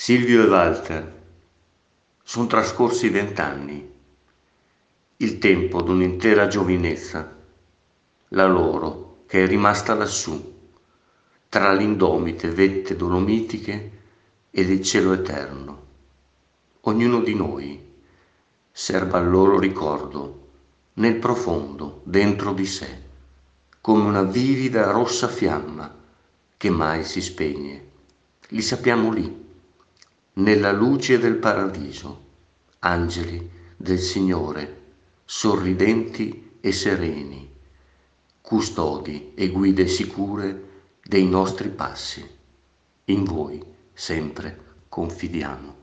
Silvio e Walter, son trascorsi 20 anni, il tempo d'un'intera giovinezza, la loro che è rimasta lassù, tra l'indomite vette dolomitiche ed il cielo eterno. Ognuno di noi serba il loro ricordo nel profondo, dentro di sé, come una vivida rossa fiamma che mai si spegne. Li sappiamo lì, nella luce del paradiso, angeli del Signore, sorridenti e sereni, custodi e guide sicure dei nostri passi. In voi sempre confidiamo.